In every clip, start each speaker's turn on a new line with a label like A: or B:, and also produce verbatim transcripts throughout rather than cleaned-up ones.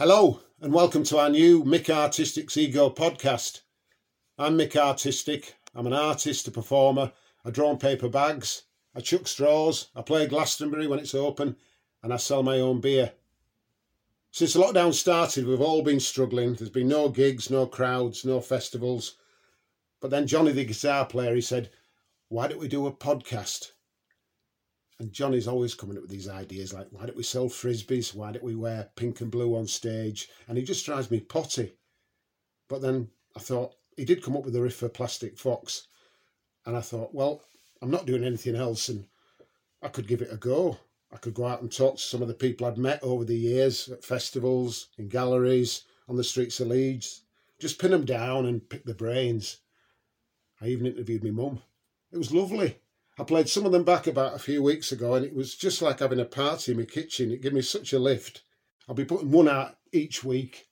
A: Hello and welcome to our new Mick Artistic's Ego podcast. I'm Mick Artistic. I'm an artist, a performer. I draw on paper bags, I chuck straws, I play Glastonbury when it's open, and I sell my own beer. Since the lockdown started, we've all been struggling. There's been no gigs, no crowds, no festivals. But then Johnny, the guitar player, he said, why don't we do a podcast? And Johnny's always coming up with these ideas like, why don't we sell frisbees? Why don't we wear pink and blue on stage? And he just drives me potty. But then I thought, he did come up with the riff for Plastic Fox. And I thought, well, I'm not doing anything else and I could give it a go. I could go out and talk to some of the people I'd met over the years at festivals, in galleries, on the streets of Leeds. Just pin them down and pick the brains. I even interviewed my mum. It was lovely. I played some of them back about a few weeks ago and it was just like having a party in my kitchen. It gave me such a lift. I'll be putting one out each week.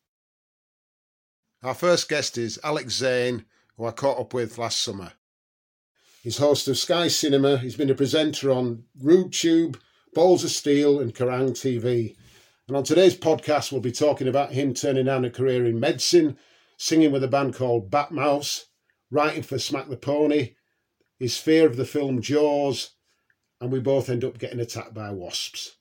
A: Our first guest is Alex Zane, who I caught up with last summer. He's host of Sky Cinema. He's been a presenter on RudeTube, Balls of Steel and Kerrang T V. And on today's podcast, we'll be talking about him turning down a career in medicine, singing with a band called Bat Mouse, writing for Smack the Pony, his fear of the film Jaws, and we both end up getting attacked by wasps.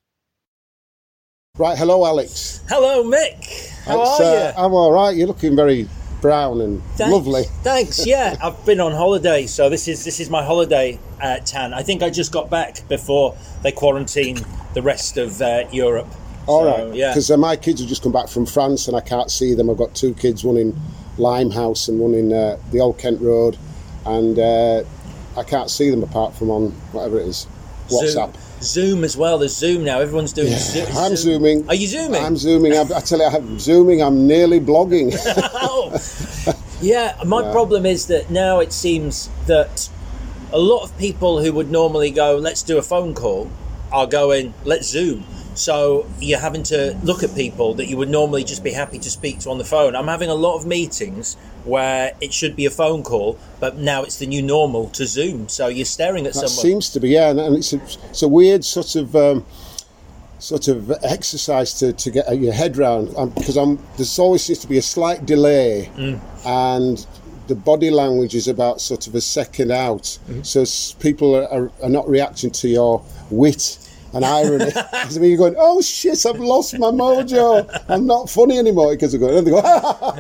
A: Right, hello Alex.
B: Hello Mick, how
A: It's,
B: are
A: uh,
B: you?
A: I'm all right, you're looking very brown and
B: Thanks.
A: lovely.
B: Thanks, yeah, I've been on holiday, so this is this is my holiday uh, tan. I think I just got back before they quarantined the rest of uh, Europe.
A: All
B: so,
A: right,
B: yeah.
A: because uh, my kids have just come back from France and I can't see them. I've got two kids, one in Limehouse and one in uh, the Old Kent Road, and uh, I can't see them apart from on whatever it is, WhatsApp.
B: Zoom, Zoom as well. There's Zoom now. Everyone's doing
A: Yeah,
B: Zoom.
A: I'm zooming.
B: Are you zooming?
A: I'm zooming. I, I tell you, I'm zooming. I'm nearly blogging.
B: oh. Yeah, my
A: Yeah.
B: problem is that now it seems that a lot of people who would normally go, let's do a phone call, are going, let's Zoom. So you're having to look at people that you would normally just be happy to speak to on the phone. I'm having a lot of meetings where it should be a phone call, but now it's the new normal to Zoom. So you're staring at
A: That
B: someone.
A: seems to be, yeah, and, and it's a, it's a weird sort of um, sort of exercise to, to get your head round, um, because I'm there's always seems to be a slight delay, mm. and the body language is about sort of a second out, mm-hmm. so s- people are, are, are not reacting to your wit and irony. I mean, you're going, oh shit, I've lost my mojo. I'm not funny anymore, because they're going, and they go,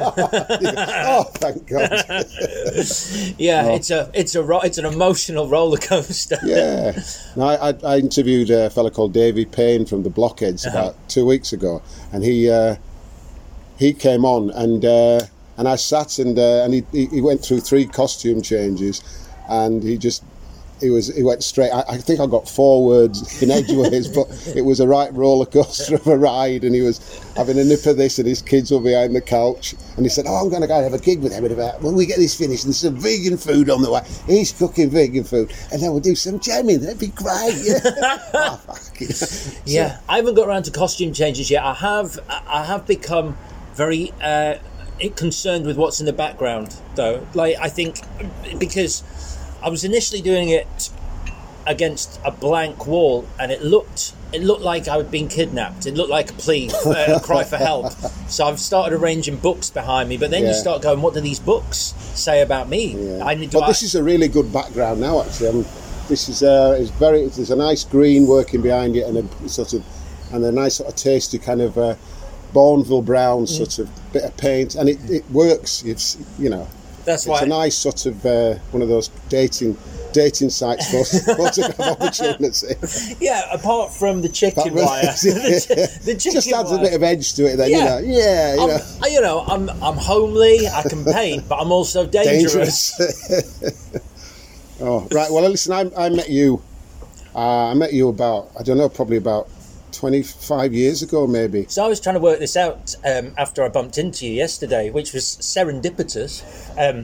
A: oh, thank God.
B: yeah,
A: oh.
B: it's a it's a ro- it's an emotional roller coaster.
A: Yeah. No, I, I interviewed a fella called David Payne from the Blockheads
B: Uh-huh.
A: about two weeks ago, and he uh, he came on and uh, and I sat and uh, and he, he he went through three costume changes, and he just. He was. He went straight. I, I think I got four words in edgeways, but it was a right roller coaster of a ride. And he was having a nip of this, and his kids were behind the couch. And he said, "Oh, I'm going to go and have a gig with him in about when we get this finished. And there's some vegan food on the way. He's cooking vegan food, and then we'll do some jamming. That'd be great." Yeah. oh, fuck it. So,
B: yeah, I haven't got around to costume changes yet. I have. I have become very uh, concerned with what's in the background, though. Like I think because. I was initially doing it against a blank wall, and it looked it looked like I had been kidnapped. It looked like a plea, uh, a cry for help. So I've started arranging books behind me, but then
A: yeah.
B: you start going, what do these books say about me?
A: Yeah.
B: I need
A: but
B: to,
A: this is a really good background now, actually. I mean, this is uh, is very. There's a nice green working behind it, and a sort of and a nice sort of tasty kind of uh, Bourneville brown sort of bit of paint, and it, it works. It's you know.
B: That's
A: it's
B: why
A: a nice sort of uh, one of those dating dating sites for photograph opportunity.
B: Yeah, apart from the chicken
A: That
B: wire, the, the chicken
A: just adds
B: wire.
A: a bit of edge to it. Then
B: Yeah.
A: you know, yeah, you
B: I'm,
A: know,
B: I- you know, I'm I'm homely. I can paint, but I'm also dangerous.
A: dangerous. oh right. Well, listen, I, I met you. Uh, I met you about I don't know, probably about twenty-five years ago, maybe.
B: So I was trying to work this out um, after I bumped into you yesterday, which was serendipitous. Um,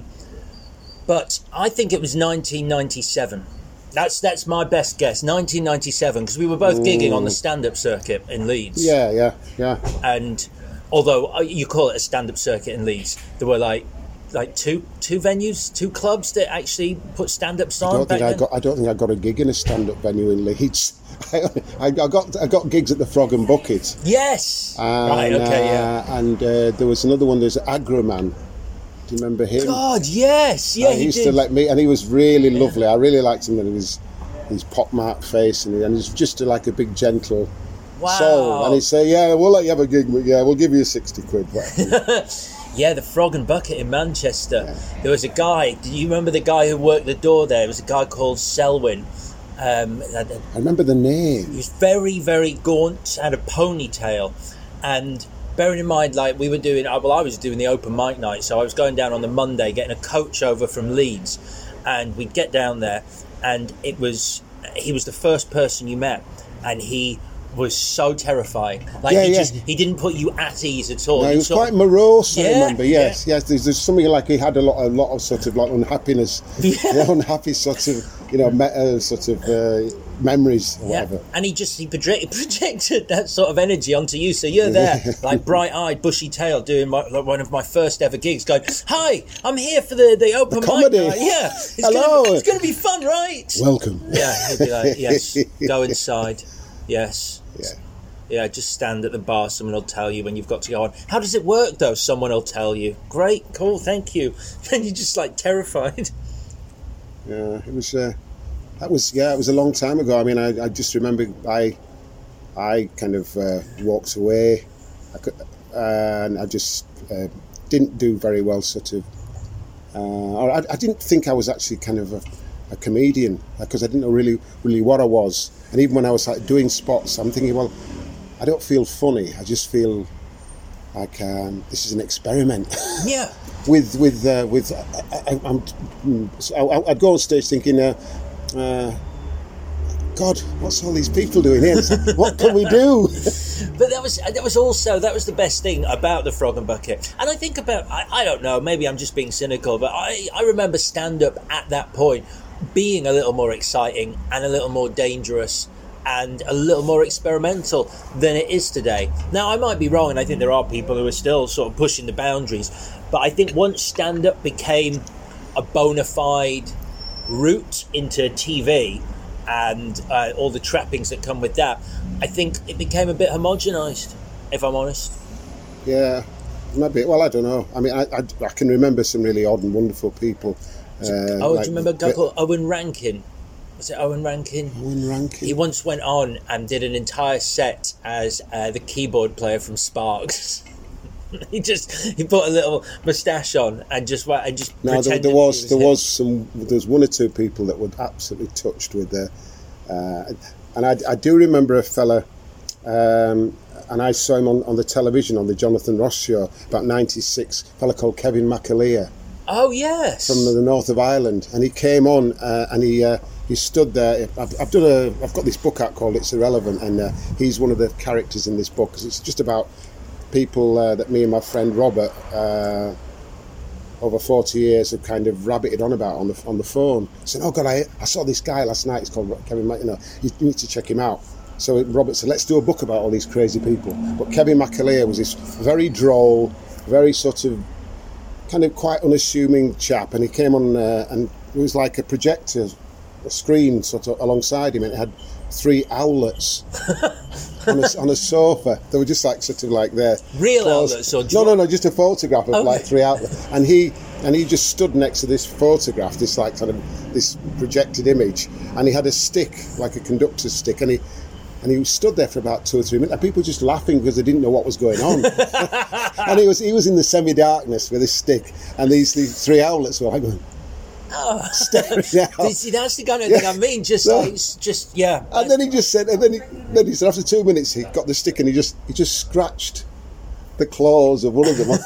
B: but I think it was nineteen ninety-seven. That's that's my best guess, nineteen ninety-seven, because we were both gigging on the stand-up circuit in Leeds.
A: Yeah, yeah, yeah.
B: And although you call it a stand-up circuit in Leeds, there were like like two two venues, two clubs that actually put stand-ups on.
A: I don't think I
B: then?
A: got. I don't think I got a gig in a stand-up venue in Leeds. I, I got I got gigs at the Frog and Bucket.
B: Yes.
A: And,
B: right. Okay. Yeah.
A: uh, and uh, there was another one. There's Agroman. Do you remember him?
B: God, yes. Yeah,
A: Uh,
B: he,
A: he used
B: did.
A: to let me, and he was really lovely. I really liked him, and his his pockmarked face, and, he, and he's just like a big gentle
B: Wow.
A: soul. And he'd say, "Yeah, we'll let you have a gig, but yeah, we'll give you sixty quid."
B: Yeah, the Frog and Bucket in Manchester. Yeah. There was a guy. Do you remember the guy who worked the door there? It was a guy called Selwyn. Um,
A: I remember the name.
B: He was very, very gaunt, had a ponytail, and bearing in mind, like we were doing, well, I was doing the open mic night, so I was going down on the Monday, getting a coach over from Leeds, and we'd get down there, and it was he was the first person you met, and he was so terrifying. Like
A: yeah,
B: he
A: yeah.
B: just he didn't put you at ease at all.
A: No,
B: he
A: he was
B: sort
A: quite
B: of,
A: morose. I
B: yeah,
A: remember. Yes,
B: yeah.
A: yes. There's, there's something like he had a lot, a lot of sort of like unhappiness,
B: Yeah.
A: unhappy sort of, you know, me, uh, sort of uh, memories or
B: Yeah,
A: whatever.
B: and he just he project, projected that sort of energy onto you. So you're there, like bright-eyed, bushy-tailed, doing my, like one of my first ever gigs. Going, "Hi, I'm here for the the open
A: The
B: mic
A: comedy.
B: night. Yeah, it's
A: Hello.
B: Gonna, it's going to be fun, right?"
A: Welcome.
B: Yeah, he'd be like, "Yes, go inside. Yes."
A: Yeah.
B: Yeah, just stand at the bar. Someone will tell you when you've got to go on. How does it work, though? Someone will tell you. Great, cool, thank you. And you're just like terrified.
A: Yeah, it was. Uh, that was yeah, it was a long time ago. I mean, I, I just remember I, I kind of uh, walked away, I could, uh, and I just uh, didn't do very well. Sort of, uh, or I, I didn't think I was actually kind of a, a comedian because I didn't know really, really what I was. And even when I was like doing spots, I'm thinking, well, I don't feel funny. I just feel like um, this is an experiment.
B: Yeah.
A: with with uh, with I, I, I'm, I, I'd go on stage thinking, uh, uh, God, what's all these people doing here? It's like, what can we do?
B: But that was that was also that was the best thing about the Frog and Bucket. And I think about I, I don't know, maybe I'm just being cynical, but I, I remember stand up at that point being a little more exciting and a little more dangerous and a little more experimental than it is today. Now, I might be wrong, and I think there are people who are still sort of pushing the boundaries, but I think once stand-up became a bona fide route into T V and uh, all the trappings that come with that, I think it became a bit homogenised, if I'm honest.
A: Yeah, maybe. Well, I don't know. I mean, I, I, I can remember some really odd and wonderful people. Uh,
B: oh,
A: like
B: do you remember a guy
A: the,
B: called Owen Rankin? Was it Owen Rankin?
A: Owen Rankin?
B: He once went on and did an entire set as uh, the keyboard player from Sparks. he just he put a little moustache on and just and just
A: no, there,
B: pretended
A: there was,
B: he
A: there
B: him.
A: was some. There was one or two people that were absolutely touched with the. Uh, and I, I do remember a fella, um, and I saw him on, on the television on the Jonathan Ross show about ninety-six. A fella called Kevin McAleer.
B: Oh yes,
A: from the north of Ireland, and he came on uh, and he uh, he stood there. I've, I've done a I've got this book out called It's Irrelevant, and uh, he's one of the characters in this book because it's just about people uh, that me and my friend Robert uh, over forty years have kind of rabbited on about on the on the phone, saying, "Oh God, I I saw this guy last night. It's called Kevin. You know, you need to check him out." So Robert said, "Let's do a book about all these crazy people." But Kevin McAleer was this very droll, very sort of kind of quite unassuming chap, and he came on uh, and it was like a projector, a screen sort of alongside him, and it had three owlets on, a, on a sofa. They were just like sort of like there.
B: Real
A: close.
B: outlets or
A: no, no, no, just a photograph of
B: okay.
A: like three outlets, and he and he just stood next to this photograph, this like kind of this projected image, and he had a stick like a conductor's stick, and he. And he stood there for about two or three minutes, and people were just laughing because they didn't know what was going on. And he was he was in the semi-darkness with his stick, and these these three owlets were like going,
B: oh.
A: staring out.
B: See, that's the kind of thing
A: Yeah.
B: I mean. Just,
A: No.
B: like, just yeah.
A: And then he just said, and then he, then he said, after two minutes, he got the stick and he just he just scratched the claws of one of them,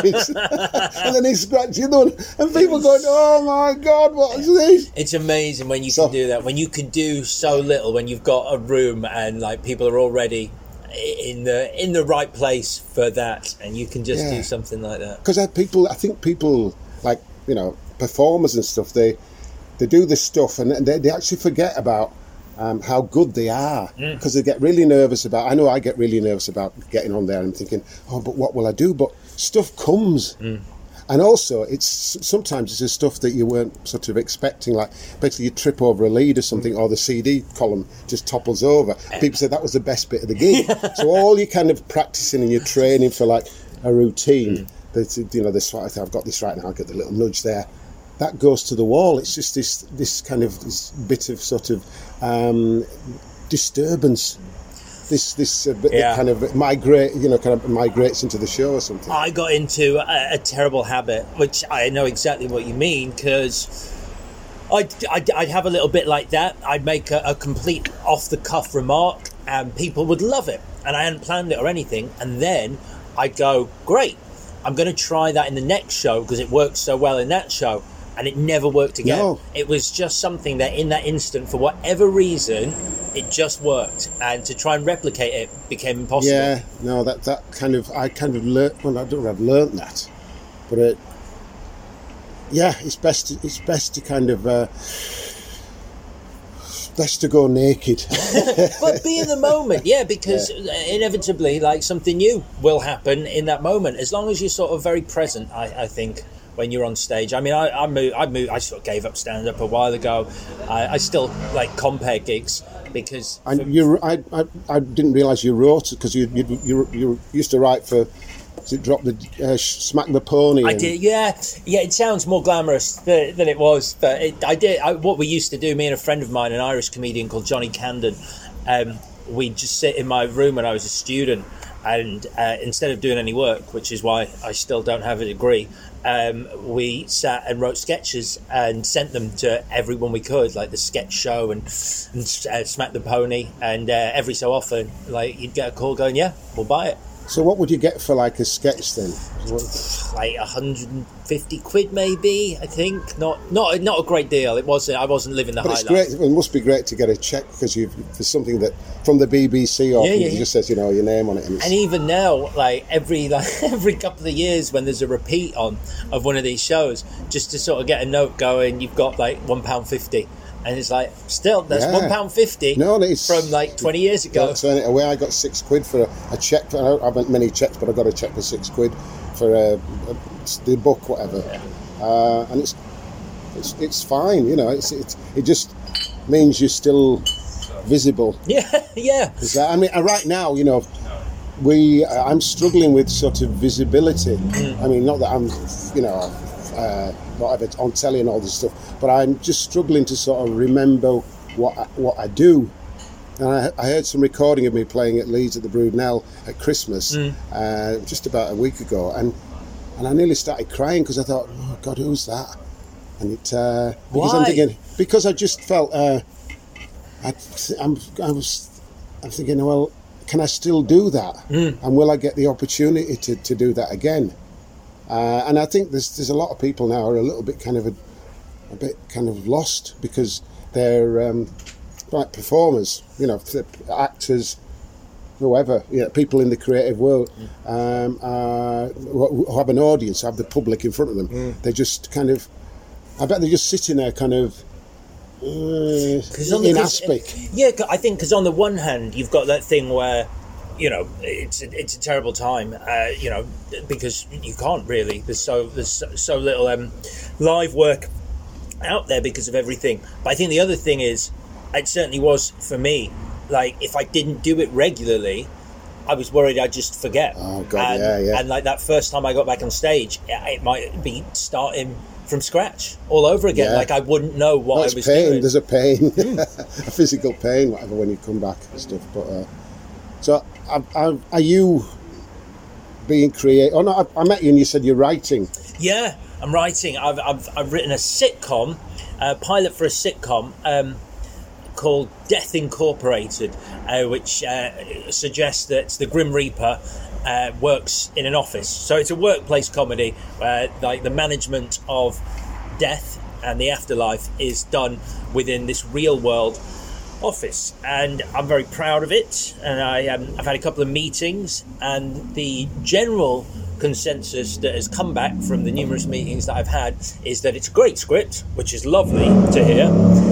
A: and then he scratched the other one, and people going, "Oh my God, what is this?"
B: It's amazing when you
A: So-
B: can do that. When you can do so little, when you've got a room and like people are already in the in the right place for that, and you can just
A: Yeah.
B: do something like that.
A: Because people, I think people like you know performers and stuff. They they do this stuff and they, they actually forget about um, how good they are because they get really nervous about. I know I get really nervous about getting on there and thinking, oh, but what will I do? But stuff comes, and And also, it's sometimes it's the stuff that you weren't sort of expecting. Like basically, you trip over a lead or something, or the C D column just topples over. People say that was the best bit of the gig. So all you kind of practicing and you're training for like a routine. That, you know, this I've got this right now. I'll get the little nudge there. That goes to the wall. It's just this this kind of this bit of sort of um, disturbance. This this uh, bit
B: Yeah.
A: that kind of migrate, you know, kind of migrates into the show or something.
B: I got into a, a terrible habit, which I know exactly what you mean, because I'd, I'd, I'd have a little bit like that. I'd make a, a complete off-the-cuff remark, and people would love it, and I hadn't planned it or anything, and then I'd go, great, I'm going to try that in the next show because it worked so well in that show, and it never worked again.
A: No.
B: It was just something that in that instant, for whatever reason, it just worked, and to try and replicate it became impossible.
A: Yeah, no, that that kind of I kind of learnt. Well, I don't know if I've learnt that, but it, yeah, it's best. To, it's best to kind of uh, best to go naked.
B: But be in the moment, yeah, because
A: Yeah.
B: inevitably, like, something new will happen in that moment, as long as you're sort of very present. I, I think when you're on stage. I mean, I I moved, I moved, I sort of gave up stand up a while ago. I, I still like compare gigs because for-
A: And you, I, I, I didn't realise you wrote because you, you, you, you used to write for. Was it Drop the uh, Smack the Pony?
B: I
A: and-
B: did, yeah, yeah. It sounds more glamorous than, than it was, but it, I did. I, what we used to do, me and a friend of mine, an Irish comedian called Johnny Camden, um, we'd just sit in my room when I was a student, and uh, instead of doing any work, which is why I still don't have a degree, um, we sat and wrote sketches and sent them to everyone we could, like the Sketch Show and, and uh, Smack the Pony, and uh, every so often, like you'd get a call going, yeah, we'll buy it.
A: So what would you get for like a sketch then?
B: Like one hundred fifty quid maybe, I think. Not not not a great deal. It wasn't. I wasn't living the
A: But
B: high
A: it's
B: life.
A: great. It must be great to get a check because you've for something that from the B B C or
B: Yeah, yeah,
A: it
B: yeah.
A: just says you know your name on it. And it's,
B: And even now, like every like every couple of years, when there's a repeat on of one of these shows, just to sort of get a note going, you've got like one pound fifty, and it's like still that's
A: Yeah.
B: one pound fifty
A: No, no, it's-
B: from like twenty years ago.
A: Don't turn it away. I got six quid for a, a check. For, I don't- I haven't many checks, but I got a check for six quid for a, a, the book, whatever. Uh, and it's it's it's fine, you know. It's it's it just means you're still visible.
B: Yeah, yeah.
A: 'Cause, uh, I mean, uh, right now, you know, we uh, I'm struggling with sort of visibility. I mean, not that I'm, you know, uh, whatever on telly and all this stuff, but I'm just struggling to sort of remember what I, what I do. And I, I heard some recording of me playing at Leeds at the Broodnell at Christmas uh, just about a week ago, and and I nearly started crying because I thought, oh God, who's that? And it uh, because I'm
B: Why?
A: thinking because I just felt uh, I, I'm I was I'm thinking, well, can I still do that? And will I get the opportunity to, to do that again? Uh, and I think there's there's a lot of people now who are a little bit kind of a, a bit kind of lost because they're um, like performers, you know, actors, whoever, you know, people in the creative world um, uh, who who have an audience, have the public in front of them. They just kind of, I bet they're just sitting there kind of uh,
B: 'Cause on the-
A: in
B: 'cause-
A: aspic.
B: Yeah, I think because on the one hand you've got that thing where, you know, it's a, it's a terrible time, uh, you know, because you can't really. There's so there's so, so little um, live work out there because of everything. But I think the other thing is, it certainly was for me. Like if I didn't do it regularly, I was worried I'd just forget.
A: Oh, God,
B: and,
A: yeah, yeah.
B: And like that first time I got back on stage, it it might be starting from scratch all over again.
A: Yeah.
B: Like I wouldn't know what
A: No,
B: I
A: it's
B: was
A: pain.
B: doing.
A: There's a pain, a physical pain, whatever, when you come back and stuff. But uh, so, I, I, are you being creative? Oh no, I, I met you and you said you're writing.
B: Yeah, I'm writing. I've I've, I've written a sitcom, a pilot for a sitcom um, called Death Incorporated, uh, which uh, suggests that the Grim Reaper uh, works in an office. So it's a workplace comedy where like the management of death and the afterlife is done within this real world office, and I'm very proud of it. And I, um, I've had a couple of meetings, and the general consensus that has come back from the numerous meetings that I've had is that it's a great script, which is lovely to hear.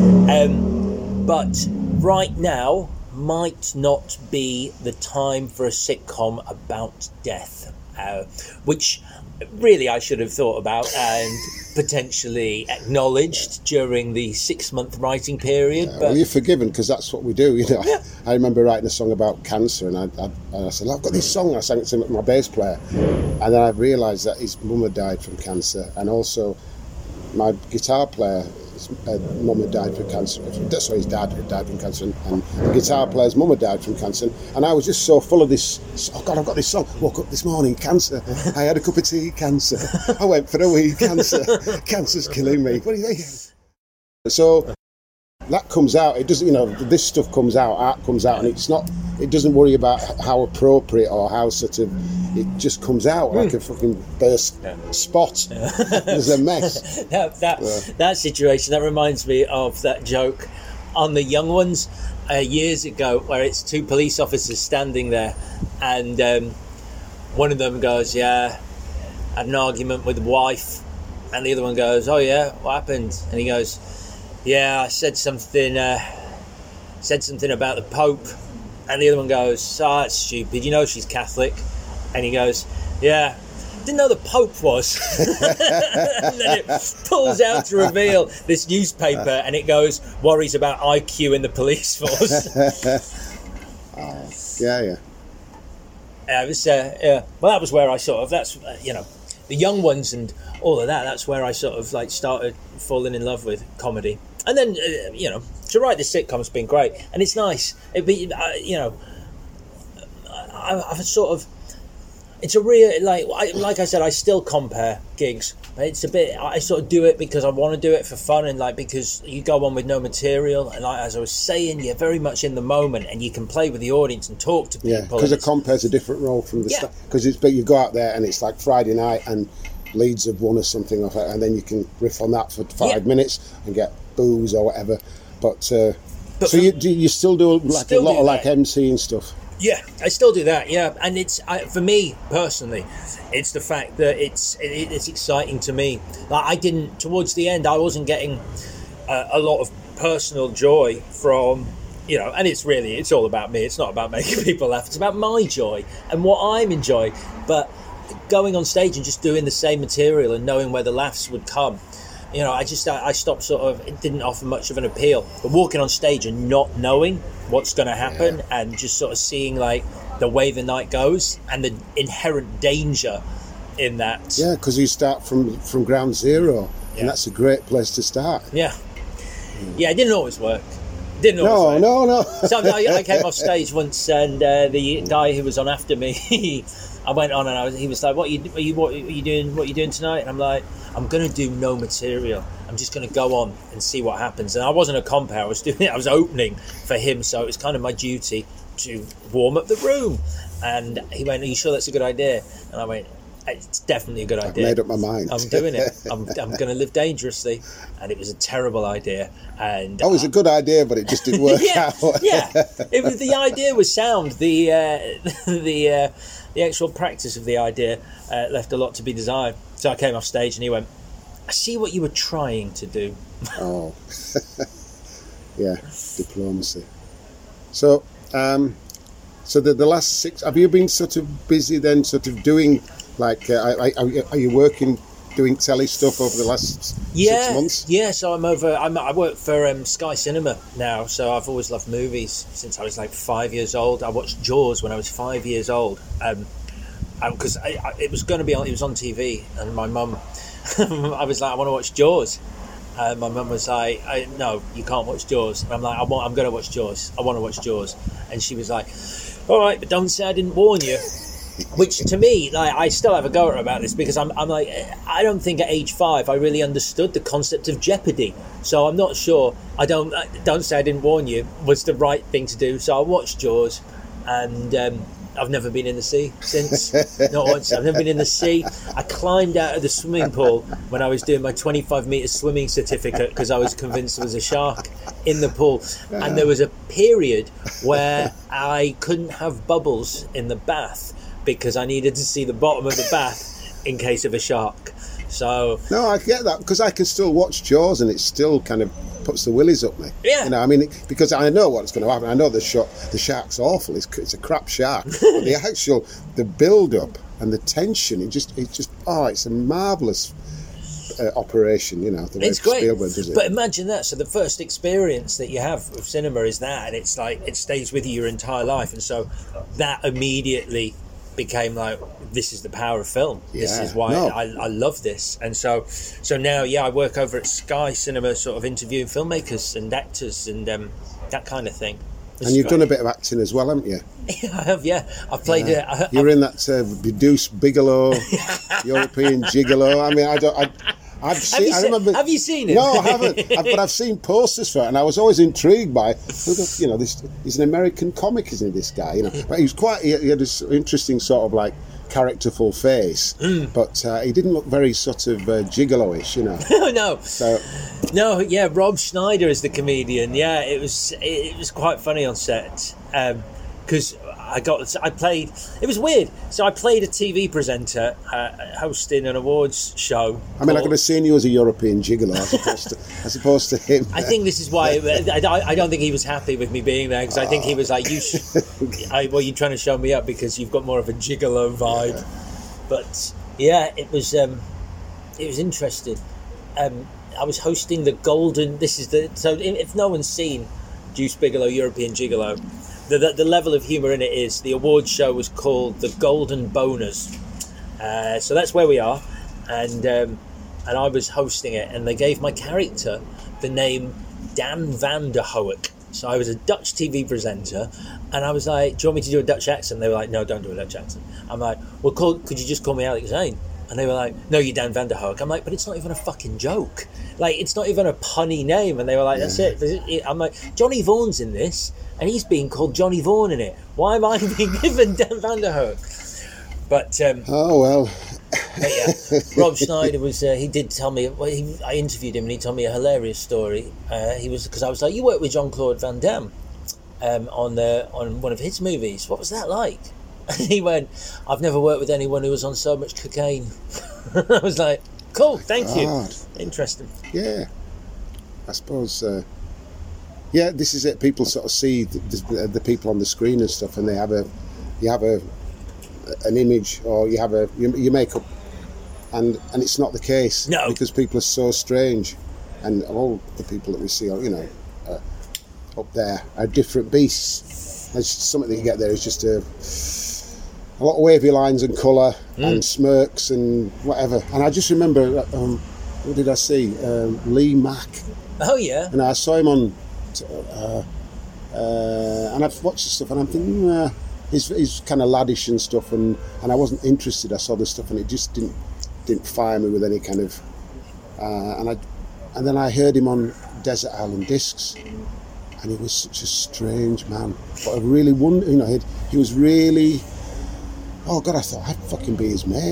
B: Um, but right now might not be the time for a sitcom about death, uh, which really I should have thought about and potentially acknowledged during the six-month writing period.
A: Yeah,
B: but
A: well, you're forgiven because that's what we do, you know.
B: Yeah.
A: I remember writing a song about cancer, and I, I, and I said, I've got this song. I sang it to my bass player, and then I realised that his mum had died from cancer, and also my guitar player, his uh, mum had died from cancer. Sorry, his dad had died from cancer, and, and the guitar player's mum had died from cancer. And I was just so full of this. Oh God, I've got this song. Woke up this morning, cancer. I had a cup of tea, cancer. I went for a wee, cancer. Cancer's killing me. What do you think? So that comes out. It doesn't, you know, this stuff comes out. Art comes out, and it's not. It doesn't worry about how appropriate or how sort of. It just comes out like a fucking burst yeah. spot. Yeah. There's a mess.
B: that that,
A: yeah.
B: that situation, that reminds me of that joke on The Young Ones uh, years ago, where it's two police officers standing there, and um, one of them goes, "Yeah, I had an argument with the wife," and the other one goes, "Oh yeah, what happened?" And he goes, "Yeah, I said something, uh, said something about the Pope," and the other one goes, "Oh, that's stupid. You know she's Catholic." And he goes, "Yeah, didn't know the Pope was." And then it pulls out to reveal this newspaper, and it goes, "Worries about I Q in the police force."
A: Oh, yeah, yeah.
B: Uh, it was, uh, yeah. Well, that was where I sort of, that's, uh, you know, The Young Ones and all of that, that's where I sort of like started falling in love with comedy. And then, uh, you know, to write the sitcom's been great. And it's nice. It be, uh, you know, I, I've sort of, it's a real, like I, like I said, I still compare gigs. It's a bit, I sort of do it because I want to do it for fun, and like because you go on with no material, and like, as I was saying, you're very much in the moment, and you can play with the audience and talk to people.
A: Yeah, because a compare's a different role from the
B: yeah.
A: start. Because it's, but you go out there and it's like Friday night and Leeds have won or something, off it, and then you can riff on that for five yeah. minutes and get booze or whatever. But, uh, but so you do you still do like still a lot of like M C and stuff?
B: Yeah, I still do that. Yeah, and it's I, for me personally, it's the fact that it's it, it's exciting to me. Like I didn't towards the end, I wasn't getting uh, a lot of personal joy from, you know, and it's really it's all about me. It's not about making people laugh. It's about my joy and what I'm enjoying. But going on stage and just doing the same material and knowing where the laughs would come, you know, I just I, I stopped sort of. It didn't offer much of an appeal. But walking on stage and not knowing what's going to happen yeah. and just sort of seeing like the way the night goes and the inherent danger in that.
A: Yeah, because you start from from ground zero, yeah. and that's a great place to start.
B: Yeah, yeah, it didn't always work. Didn't
A: no,
B: always work.
A: no, no, no.
B: So I, I came off stage once, and uh, the guy who was on after me, I went on, and I was, he was like, "What are you, are you, what are you doing? What are you doing tonight?" And I'm like, "I'm going to do no material. I'm just going to go on and see what happens." And I wasn't a compere. I was doing it. I was opening for him, so it was kind of my duty to warm up the room. And he went, "Are you sure that's a good idea?" And I went, "It's definitely a good idea.
A: I've made up my mind.
B: I'm doing it. I'm, I'm going to live dangerously." And it was a terrible idea. And
A: oh, it was a good idea, but it just didn't work
B: yeah,
A: out.
B: yeah, it was, the idea was sound. The uh, the uh, the actual practice of the idea uh, left a lot to be desired. So I came off stage, and he went, "I see what you were trying to do."
A: Oh, yeah, diplomacy. So, um, so the the last six. Have you been sort of busy then, sort of doing like? Uh, are, are you working, doing telly stuff over the last
B: yeah,
A: six months?
B: Yeah, so I'm over. I'm, I work for um, Sky Cinema now. So I've always loved movies since I was like five years old. I watched Jaws when I was five years old. Um, because it was going to be on. It was on T V, and my mum. I was like, I want to watch Jaws. Uh, my mum was like, I, no, you can't watch Jaws. And I'm like, I want, I'm going to watch Jaws. I want to watch Jaws. And she was like, all right, but don't say I didn't warn you. Which to me, like, I still have a go at her about this because I'm, I'm like, I don't think at age five I really understood the concept of jeopardy. So I'm not sure. I don't, don't say I didn't warn you was the right thing to do. So I watched Jaws, and um, I've never been in the sea since. Not once. I've never been in the sea. I climbed out of the swimming pool when I was doing my twenty-five metre swimming certificate because I was convinced there was a shark in the pool. And there was a period where I couldn't have bubbles in the bath because I needed to see the bottom of the bath in case of a shark. So
A: no, I get that because I can still watch Jaws and it still kind of puts the willies up me.
B: Yeah,
A: you know, I mean, it, because I know what's going to happen. I know the shot, the shark's awful. It's, it's a crap shark. But the actual, the build up and the tension. It just, it just, oh, it's a marvelous uh, operation. You know, the way
B: It's great.
A: Spielberg does it.
B: But imagine that. So the first experience that you have of cinema is that, and it's like it stays with you your entire life. And so that immediately became like, this is the power of film. Yeah, this is why
A: no.
B: I, I love this. And so, so now, yeah, I work over at Sky Cinema, sort of interviewing filmmakers and actors and um, that kind of thing. This
A: and you've
B: great.
A: done a bit of acting as well, haven't you?
B: Yeah, I have. Yeah, I played it.
A: Uh, you were in that uh, Deuce Bigelow, European Gigolo. I mean, I don't. I, I've seen.
B: Have you,
A: I remember.
B: Have you seen it?
A: No, I haven't. I, but I've seen posters for it, and I was always intrigued by. You know, this. He's an American comic, isn't he? This guy. You know, but he was quite. He, he had this interesting sort of like characterful face,
B: mm.
A: but uh, he didn't look very sort of uh, gigolo-ish, you know.
B: no,
A: so,
B: no, yeah. Rob Schneider is the comedian. Yeah, it was. It, it was quite funny on set because. Um, I got. I played. It was weird. So I played a T V presenter uh, hosting an awards show.
A: I mean, I could have seen you as a European gigolo as opposed to, as opposed to him.
B: I think this is why. I, I don't think he was happy with me being there because I think he was like, "You, sh- I, well, you're trying to show me up because you've got more of a gigolo vibe." Yeah. But yeah, it was. Um, it was interesting. Um, I was hosting the Golden. This is the. So if no one's seen Deuce Bigelow, European Gigolo. The, the, the level of humour in it is the awards show was called the Golden Boners, uh, so that's where we are, and um, and I was hosting it, and they gave my character the name Dan van der Hoek. So I was a Dutch T V presenter, and I was like, "Do you want me to do a Dutch accent?" They were like, "No, don't do a Dutch accent." I'm like, "Well, call, could you just call me Alex Zane?" And they were like, "No, you're Dan van der Hoek." I'm like, "But it's not even a fucking joke. Like, it's not even a punny name." And they were like, "That's yeah. it." I'm like, "Johnny Vaughan's in this, and he's being called Johnny Vaughan in it. Why am I being given Dan van der Hoek?" But um,
A: oh well.
B: But yeah, Rob Schneider was. Uh, he did tell me. Well, he, I interviewed him, and he told me a hilarious story. Uh, he was because I was like, "You worked with Jean-Claude Van Damme um, on the on one of his movies. What was that like?" And he went, "I've never worked with anyone who was on so much cocaine." I was like, "Cool, thank God. you." Interesting.
A: Yeah, I suppose. Uh, yeah, this is it. People sort of see the, the, the people on the screen and stuff, and they have a, you have a, an image, or you have a, you, you make up, and and it's not the case.
B: No,
A: because people are so strange, and all the people that we see, you know, uh, up there are different beasts. There's something that you get there is just a. A lot of wavy lines and colour mm. and smirks and whatever. And I just remember, um, what did I see? Um, Lee Mack.
B: Oh, yeah.
A: And I saw him on, uh, uh, and I've watched the stuff and I'm thinking, uh, he's, he's kind of laddish and stuff, and, and I wasn't interested. I saw the stuff and it just didn't didn't fire me with any kind of... Uh, and I and then I heard him on Desert Island Discs, and he was such a strange man. But I really wonder, you know, he, he was really... Oh God! I thought I'd fucking be his mate.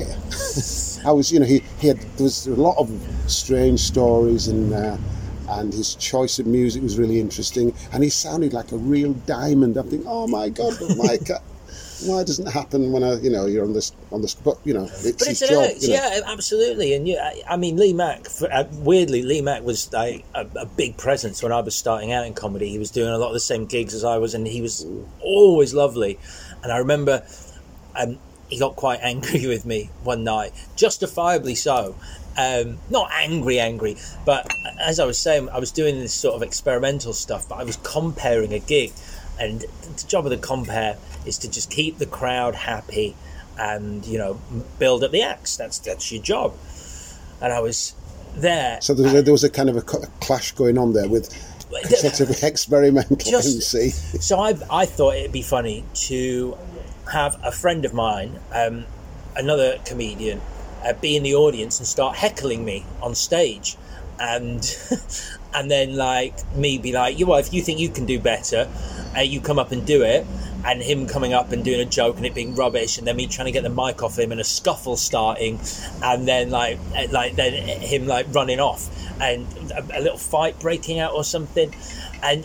A: I was, you know, he, he had there was a lot of strange stories, and uh, and his choice of music was really interesting, and he sounded like a real diamond. I'm thinking, oh my God, but why, why doesn't it happen when I, you know, you're on this on this, but you know, it's
B: but
A: his
B: it's an
A: job,
B: act,
A: you know.
B: Yeah, absolutely, and yeah, I mean, Lee Mack. Uh, weirdly, Lee Mack was like a, a big presence when I was starting out in comedy. He was doing a lot of the same gigs as I was, and he was always lovely. And I remember. Um, he got quite angry with me one night, justifiably so. Um, not angry, angry, but as I was saying, I was doing this sort of experimental stuff, but I was comparing a gig, and the job of the compare is to just keep the crowd happy and, you know, build up the acts. That's that's your job. And I was there.
A: So there was, a, there was a kind of a clash going on there with sort of experimental
B: just,
A: M C.
B: So I, I thought it'd be funny to have a friend of mine, um, another comedian, uh, be in the audience and start heckling me on stage, and and then like me be like, you well, if you think you can do better, uh, you come up and do it, and him coming up and doing a joke and it being rubbish, and then me trying to get the mic off him and a scuffle starting, and then like like then him like running off and a, a little fight breaking out or something, and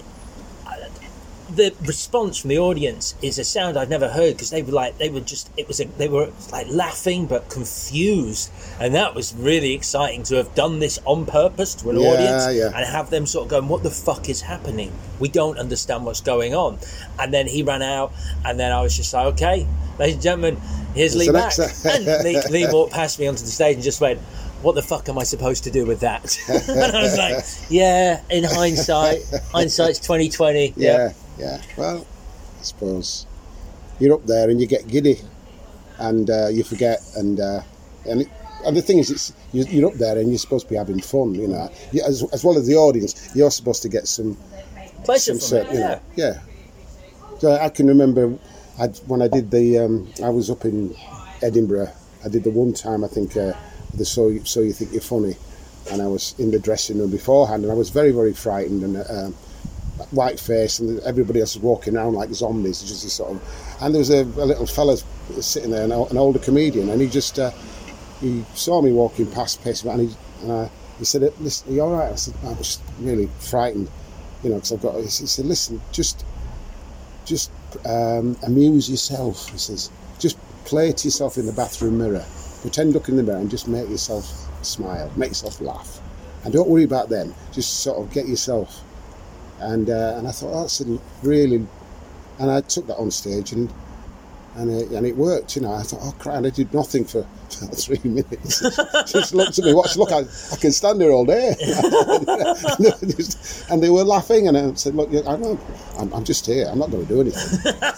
B: the response from the audience is a sound I'd never heard, because they were like they were just it was a, they were like laughing but confused, and that was really exciting to have done this on purpose to an
A: yeah,
B: audience
A: yeah.
B: and have them sort of going, what the fuck is happening? We don't understand what's going on. And then he ran out, and then I was just like, okay, ladies and gentlemen, here's Lee
A: the
B: back.
A: next-
B: And Lee, Lee walked past me onto the stage and just went, what the fuck am I supposed to do with that? And I was like, yeah, in hindsight, hindsight's twenty twenty.
A: Yeah, yeah. Well, I suppose you're up there and you get giddy, and uh, you forget, and uh, and, it, and the thing is, it's you- you're up there and you're supposed to be having fun, you know. You, as, as well as the audience, you're supposed to get some
B: Pleasure
A: some
B: from
A: cert-
B: it,
A: you
B: yeah.
A: know, yeah. So I can remember, I'd, when I did the, um, I was up in Edinburgh. I did the one time, I think, uh, the so you, so you think you're funny, and I was in the dressing room beforehand, and I was very very frightened and uh, white face, and everybody else was walking around like zombies, just this sort of. And there was a, a little fella sitting there, an, an older comedian, and he just uh, he saw me walking past, pacing, and he and I, he said, "Listen, are you all right?" I said, "I was really frightened, you know, because I've got." He said, "Listen, just just um, amuse yourself." He says, "Just play to yourself in the bathroom mirror. Pretend look in the mirror and just make yourself smile, make yourself laugh, and don't worry about them. Just sort of get yourself." And uh, and I thought, oh, that's a really, and I took that on stage and and it, and it worked, you know. I thought, oh, crap, and I did nothing for three minutes. Just looked at me, watch, look, I, I can stand here all day. and, they were just, and they were laughing, and I said, look, I know, I'm, I'm just here. I'm not going to do anything.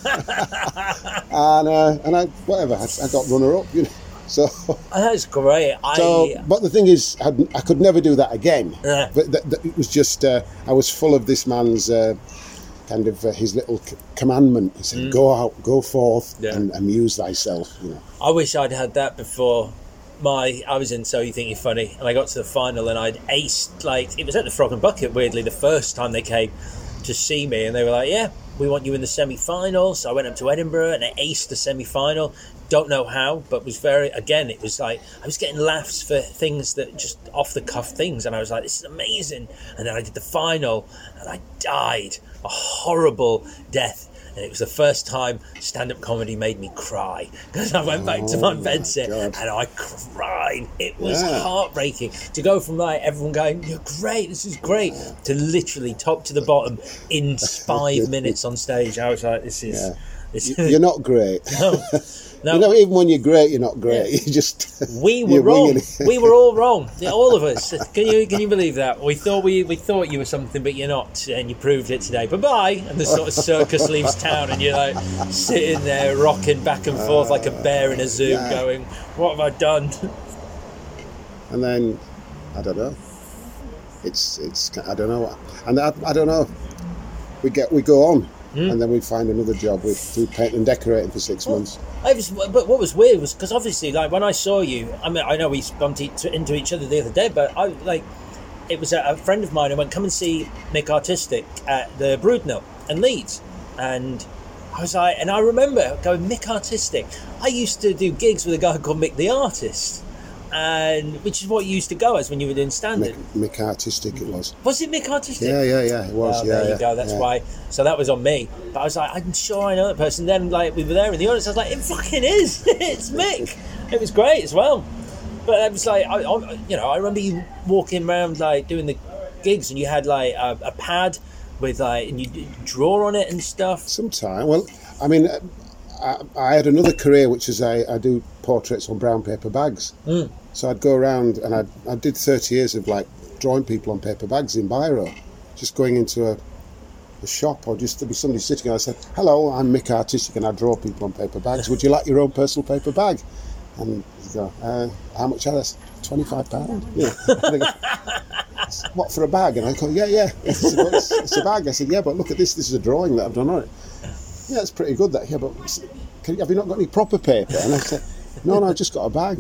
A: and uh, and I whatever, I, I got runner up, you know. So
B: That's great. I
A: so, but the thing is, I, I could never do that again.
B: Yeah.
A: But th- th- it was just, uh, I was full of this man's uh, kind of uh, his little c- commandment. He said, "Go out, go forth,
B: Yeah.
A: and amuse thyself." You know.
B: I wish I'd had that before. My I was in So You Think You're Funny, and I got to the final, and I'd aced, like, it was at the Frog and Bucket, weirdly, the first time they came to see me, and they were like, yeah, we want you in the semi-final. So I went up to Edinburgh and I aced the semi-final. Don't know how, but was very, again, it was like I was getting laughs for things that just off the cuff things, and I was like, this is amazing. And then I did the final and I died a horrible death. And it was the first time stand-up comedy made me cry, because I went back to my
A: Oh, my
B: bedsit
A: God.
B: and I cried. It was
A: Yeah.
B: heartbreaking to go from like everyone going, "You're great, this is great," to literally top to the bottom in five minutes on stage. I was like, "This is,
A: Yeah.
B: this
A: You-
B: is
A: You're not great.
B: no, no."
A: You know, even when you're great, you're not great.
B: Yeah.
A: You just
B: We were
A: you're
B: wrong.
A: winging it.
B: We were all wrong. Yeah, all of us. Can you can you believe that? We thought we we thought you were something, but you're not, and you proved it today. Bye bye. And the sort of circus leaves town, and you're like sitting there rocking back and forth like a bear in a zoo,
A: Yeah.
B: going, "What have I done?"
A: And then I don't know. It's it's I don't know. what- And I, I don't know. We get we go on, and then we find another job. We do paint and decorating for six months.
B: I was, but what was weird was because obviously, like when I saw you, I mean, I know we bumped e- into each other the other day, but I like it was a, a friend of mine who went, "Come and see Mick Artistic at the Broodmill in Leeds," and I was like, and I remember going, "Mick Artistic." I used to do gigs with a guy called Mick the Artist, and which is what you used to go as when you were doing standard.
A: Mick, Mick Artistic it was.
B: Was it Mick Artistic?
A: Yeah, yeah, yeah. It was.
B: Oh,
A: yeah,
B: there you
A: yeah,
B: go. That's
A: yeah.
B: why. So that was on me. But I was like, I'm sure I know that person. Then, like, we were there in the audience. I was like, it fucking is. It's Mick. It was great as well. But I was like, I, I, you know, I remember you walking around like doing the gigs, and you had like a, a pad with like, and you d- draw on it and stuff.
A: Sometime. Well, I mean, I, I had another career, which is I, I do portraits on brown paper bags.
B: Mm.
A: So I'd go around, and I I did thirty years of like drawing people on paper bags in Biro, just going into a, a shop, or just there'd be somebody sitting and I said, "Hello, I'm Mick Artistic and I draw people on paper bags. Would you like your own personal paper bag?" And you go, uh, "How much are this? twenty-five pounds? Yeah. And they go, "What, for a bag?" And I go, "Yeah, yeah, it's, it's, it's a bag." I said, "Yeah, but look at this, this is a drawing that I've done on it." "Yeah, it's pretty good that." "Yeah, but can, have you not got any proper paper?" And I said, "No, no, I just got a bag."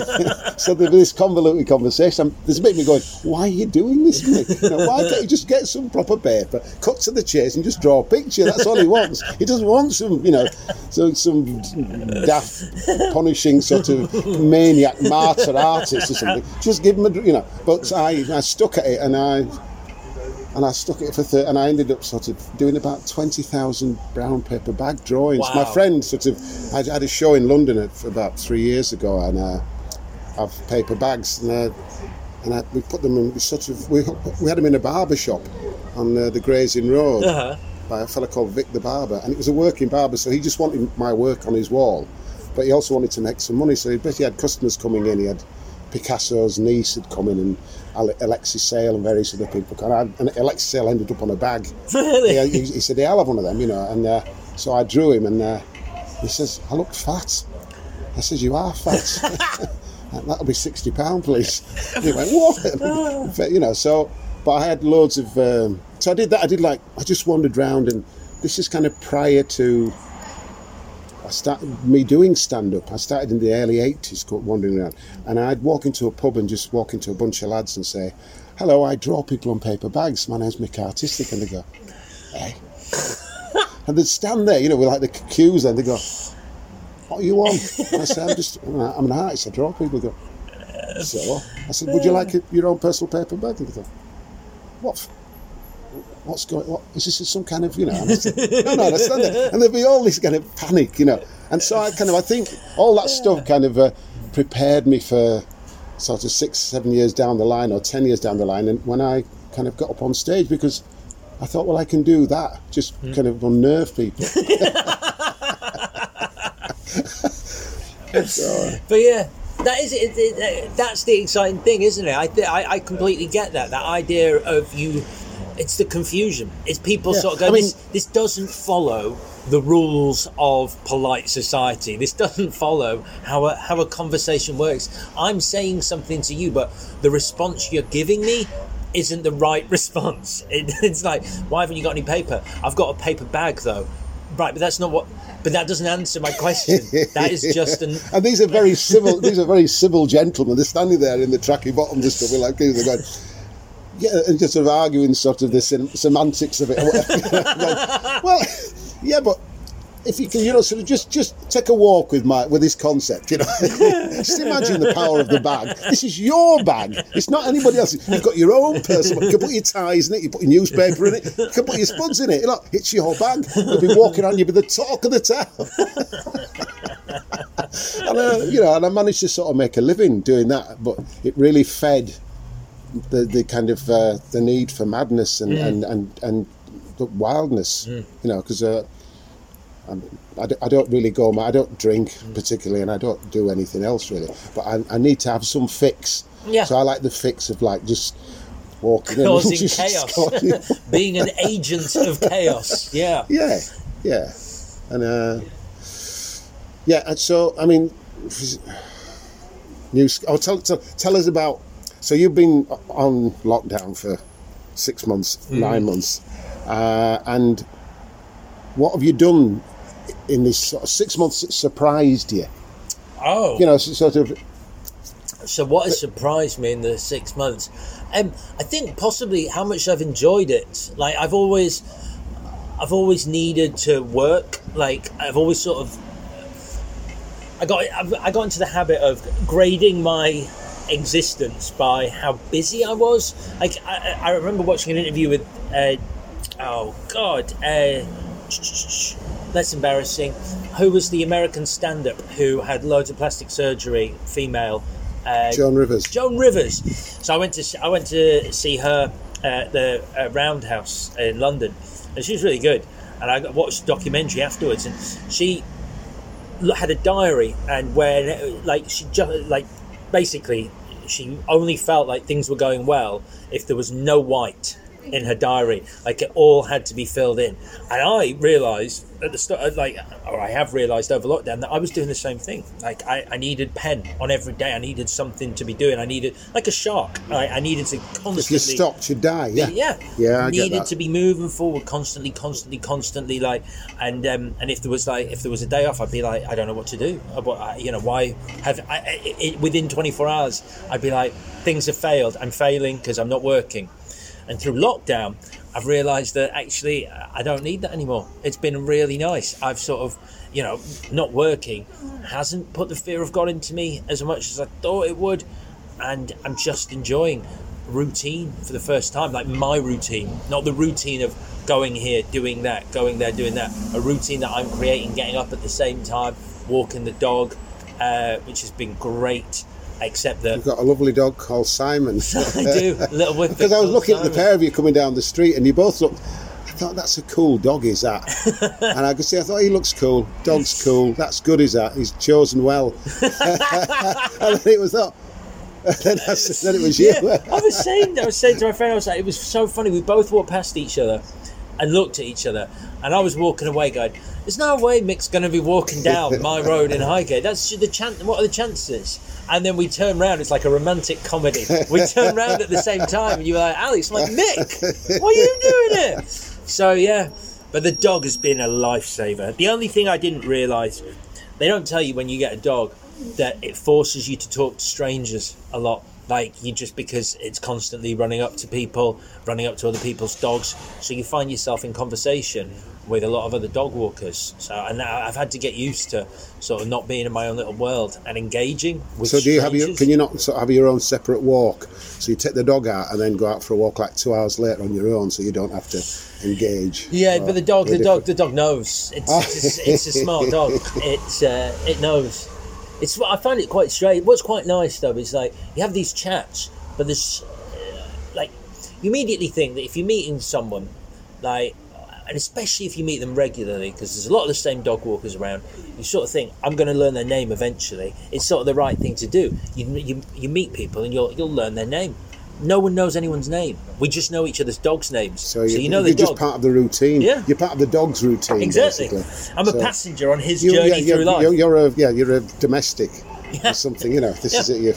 A: So there's this convoluted conversation. There's a bit of me going, "Why are you doing this, Mick? You know, why can't you just get some proper paper, cut to the chase, and just draw a picture? That's all he wants. He doesn't want some, you know, so some daft, punishing sort of maniac martyr artist or something. Just give him a, you know." But I, I stuck at it, and I. And I stuck it for thirty, and I ended up sort of doing about twenty thousand brown paper bag drawings.
B: Wow.
A: My friend sort of, I had a show in London at, about three years ago, and uh, of paper bags, and, uh, and I, we put them in, we sort of, we, we had them in a barber shop on uh, the Gray's Inn Road
B: Uh-huh.
A: by a fella called Vic the Barber, and it was a working barber, so he just wanted my work on his wall. but he also wanted to make some money. So he basically had customers coming in. He had Picasso's niece had come in, and Alexis Sale and various other people. And, and Alexis Sale ended up on a bag.
B: Really?
A: He, he, he said, "I'll have one of them," you know. And uh, so I drew him, and uh, he says, "I look fat." I says, "You are fat." "That'll be sixty pound, please." And he went, "What?" You know. So, but I had loads of. Um, so I did that. I did like I just wandered round, and this is kind of prior to. I started me doing stand-up. I started in the early eighties, wandering around, and I'd walk into a pub and just walk into a bunch of lads and say, "Hello, I draw people on paper bags. My name's Mick Artistic," and they go, "Hey," and they'd stand there, you know, with like the cues, and they go, "What are you on?" And I said, "I'm just, I'm an artist. I draw people." They go, "So?" I said, "Would you like your own personal paper bag?" And they go, "What? What's going? What is this? Some kind of, you know?" And I said, "No, no, I stand there," and there'd be all this kind of panic, you know. And so I kind of, I think all that stuff kind of uh, prepared me for sort of six, seven years down the line, or ten years down the line, and when I kind of got up on stage, because I thought, well, I can do that, just mm. kind of unnerve people. So,
B: but yeah. That is it, it. That's the exciting thing, isn't it? I, th- I I completely get that. That idea of you, it's the confusion. It's people yeah. sort of go, I mean, this, this doesn't follow the rules of polite society. This doesn't follow how a, how a conversation works. I'm saying something to you, but the response you're giving me isn't the right response. It, it's like, why haven't you got any paper? I've got a paper bag though. Right, but that's not what. But that doesn't answer my question. That is just an.
A: And these are very civil. These are very civil gentlemen. They're standing there in the tracky bottoms and stuff. Like they're going, yeah, and just sort of arguing sort of the sem- semantics of it. Or whatever. Like, well, yeah, but if you can, you know, sort of just just take a walk with my with this concept, you know. Just imagine the power of the bag. This is your bag. It's not anybody else's. You've got your own personal. You can put your ties in it. You put your newspaper in it. You can put your spuds in it. Look, it's your bag. You'll be walking around. You'll be the talk of the town. And uh, you know, and I managed to sort of make a living doing that. But it really fed the the kind of uh, the need for madness and mm. and, and and the wildness. Mm. You know, because. Uh, I don't really go, I don't drink particularly, and I don't do anything else really, but I, I need to have some fix.
B: Yeah.
A: So I like the fix of like just walking in.
B: Causing chaos. Being an agent of chaos. Yeah.
A: Yeah, yeah. And uh, yeah, and so, I mean, new, oh, tell, tell, tell us about, so you've been on lockdown for six months, mm. nine months, uh, and what have you done in this sort of six months that surprised you?
B: Oh.
A: You know, sort of...
B: So what has surprised me in the six months? Um, I think possibly how much I've enjoyed it. Like, I've always... I've always needed to work. Like, I've always sort of... I got I got into the habit of grading my existence by how busy I was. Like, I, I remember watching an interview with... Uh, oh, God... Uh, less embarrassing, who was the American stand-up who had loads of plastic surgery, female, uh,
A: Joan Rivers.
B: Joan Rivers. So I went to I went to see her at the uh, Roundhouse in London, and she was really good. And I watched a documentary afterwards, and she had a diary, and when like she just like basically she only felt like things were going well if there was no white in her diary. Like, it all had to be filled in. And I realised at the start, like, or I have realised over lockdown, that I was doing the same thing. Like, I, I needed pen on every day. I needed something to be doing. I needed, like a shark, I, I needed to constantly...
A: If you stopped, you die, yeah.
B: Yeah.
A: Yeah, I
B: needed
A: get that.
B: to be moving forward constantly, constantly, constantly, like, and um, and if there was, like, if there was a day off, I'd be like, I don't know what to do. I, you know, why have... I, it, it, within twenty-four hours, I'd be like, things have failed. I'm failing because I'm not working. And through lockdown, I've realised that actually I don't need that anymore. It's been really nice. I've sort of, you know, not working hasn't put the fear of God into me as much as I thought it would. And I'm just enjoying routine for the first time, like my routine, not the routine of going here, doing that, going there, doing that. A routine that I'm creating, getting up at the same time, walking the dog, uh, which has been great. Except that
A: you've got a lovely dog called Simon.
B: I do, a little whippet.
A: Because I was looking
B: Simon.
A: at the pair of you coming down the street, and you both looked thought, that's a cool dog, is that? And I could say, I thought, he looks cool. Dog's cool. That's good, is that? He's chosen well. And then it was that. then, I, then it was you.
B: Yeah, I was saying, I was saying to my friend, I was like, it was so funny. We both walked past each other and looked at each other, and I was walking away going, there's no way Mick's going to be walking down my road in Highgate. That's the chance. What are the chances? And then we turn round. It's like a romantic comedy. We turn round at the same time, and you were like, Alex, I'm like, Mick, what are you doing here? So yeah, but the dog has been a lifesaver. The only thing I didn't realise, they don't tell you when you get a dog that it forces you to talk to strangers a lot. Like, you just, because it's constantly running up to people, running up to other people's dogs, so you find yourself in conversation with a lot of other dog walkers. So, and I've had to get used to sort of not being in my own little world and engaging with
A: So do you have
B: strangers.
A: your, can you not sort of have your own separate walk? So you take the dog out and then go out for a walk like two hours later on your own, so you don't have to engage.
B: Yeah,
A: or
B: but the dog, the
A: you're
B: dog,
A: different.
B: the dog knows. It's it's, a, it's a smart dog. It's uh, it knows. It's I find it quite strange. What's quite nice though is like you have these chats, but there's uh, like you immediately think that if you're meeting someone, like, and especially if you meet them regularly, because there's a lot of the same dog walkers around, you sort of think, I'm going to learn their name eventually. It's sort of the right thing to do. You you, you meet people and you'll you'll learn their name. No one knows anyone's name. We just know each other's dogs' names.
A: So,
B: so
A: you,
B: you know
A: you're
B: the dog.
A: just part of the routine. Yeah. You're part of the dog's routine.
B: Exactly.
A: Basically.
B: I'm
A: so
B: a passenger on his
A: you,
B: journey
A: yeah, you're,
B: through life.
A: You're, you're a yeah, you're a domestic
B: Yeah.
A: or something. You know, this
B: Yeah.
A: is it. You.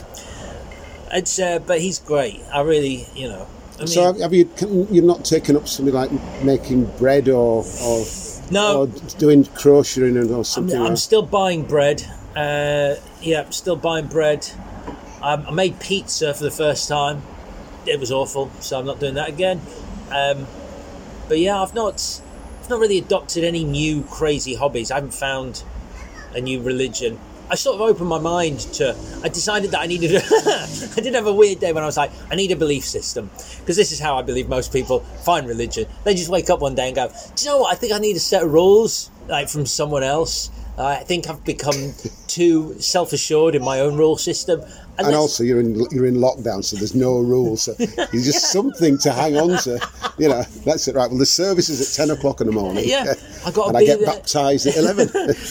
B: It's uh, but he's great. I really, you know. I mean,
A: So have, have you can, you've not taken up something like making bread or or,
B: No.
A: or doing crocheting or
B: I'm,
A: something?
B: I'm
A: like?
B: still buying bread. Uh, yeah, I'm still buying bread. Um, I made pizza for the first time. It was awful, so I'm not doing that again. Um, but yeah, I've not, I've not really adopted any new crazy hobbies. I haven't found a new religion. I sort of opened my mind to. I decided that I needed. A I did have a weird day when I was like, I need a belief system, because this is how I believe most people find religion. They just wake up one day and go, do you know what? I think I need a set of rules, like from someone else. I think I've become too self-assured in my own rule system.
A: And, and also, you're in you're in lockdown, so there's no rules. So you're just yeah. something to hang on to. You know, that's it, right? Well, the service is at ten o'clock in the morning.
B: Yeah, I got to
A: and
B: be
A: I get
B: there.
A: baptised at eleven.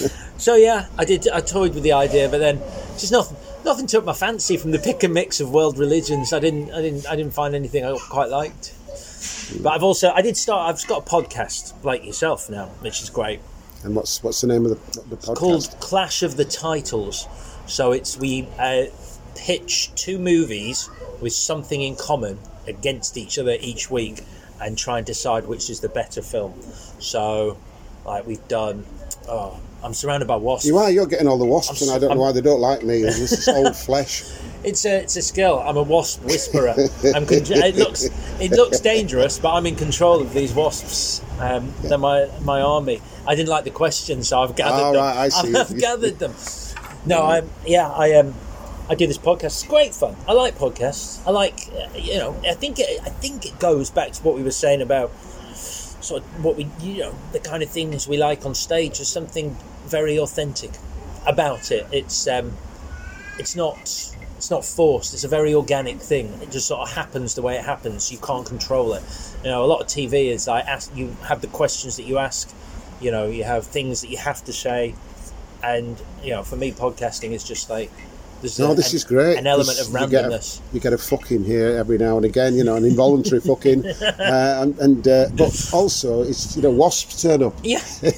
B: So yeah, I did. I toyed with the idea, but then just nothing. Nothing took my fancy from the pick and mix of world religions. I didn't. I didn't. I didn't find anything I quite liked. But I've also. I did start. I've got a podcast like yourself now, which is great.
A: And what's what's the name of the, the podcast?
B: It's called Clash of the Titles. So it's we uh, pitch two movies with something in common against each other each week and try and decide which is the better film. So, like we've done. Oh, I'm surrounded by wasps.
A: You are. You're getting all the wasps,
B: I'm,
A: and I don't
B: I'm,
A: know why they don't like me. It's just old flesh.
B: It's a it's a skill. I'm a wasp whisperer. I'm con- it looks it looks dangerous, but I'm in control of these wasps. Um, yeah. They're my my army. I didn't like the question, so I've gathered
A: oh,
B: them.
A: Right, I see.
B: I've gathered them. No, I yeah I um I do this podcast. It's great fun. I like podcasts. I like uh, you know I think it, I think it goes back to what we were saying about sort of what we you know the kind of things we like on stage. There's something very authentic about it. It's um it's not. It's not forced. It's a very organic thing. It just sort of happens the way it happens. You can't control it. You know, a lot of T V is like ask, you have the questions that you ask. You know, you have things that you have to say, and you know, for me, podcasting is just like there's
A: no,
B: a,
A: this
B: an,
A: is great.
B: An element
A: this,
B: of randomness.
A: You get, a, you get a fucking here every now and again. You know, an involuntary fucking, uh, and, and uh, but also it's you know wasps turn up.
B: Yeah.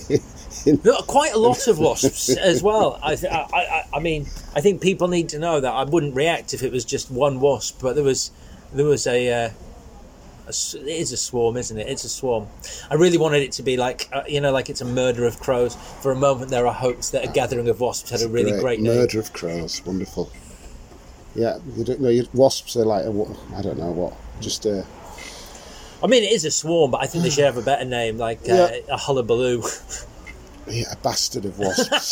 B: Quite a lot of wasps as well. I, th- I, I, I mean, I think people need to know that I wouldn't react if it was just one wasp, but there was, there was a, uh, a it is a swarm, isn't it? It's a swarm. I really wanted it to be like, uh, you know, like it's a murder of crows. For a moment, there are hopes that a gathering of wasps had a really great,
A: great
B: name.
A: Murder of crows, wonderful. Yeah, you don't know. Wasps are like, a, I don't know what, just a.
B: I mean, it is a swarm, but I think they should have a better name, like uh, yeah. a hullabaloo.
A: Yeah, a bastard of wasps.